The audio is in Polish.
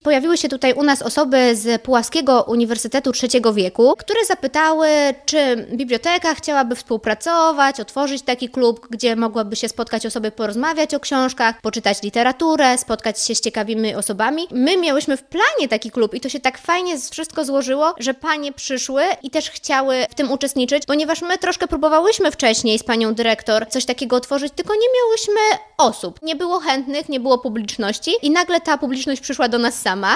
pojawiły się tutaj u nas osoby z Puławskiego Uniwersytetu III wieku, które zapytały, czy biblioteka chciałaby współpracować, otworzyć taki klub, gdzie mogłaby się spotkać osoby, porozmawiać o książkach, poczytać literaturę, spotkać się z ciekawymi osobami. My miałyśmy w planie taki klub i to się tak fajnie wszystko złożyło, że panie przyszły i też chciały w tym uczestniczyć, ponieważ my troszkę próbowałyśmy wcześniej z panią dyrektor coś takiego otworzyć, tylko nie miałyśmy osób. Nie było chętnych, nie było publiczności i nagle ta publiczność przyszła do nas sama.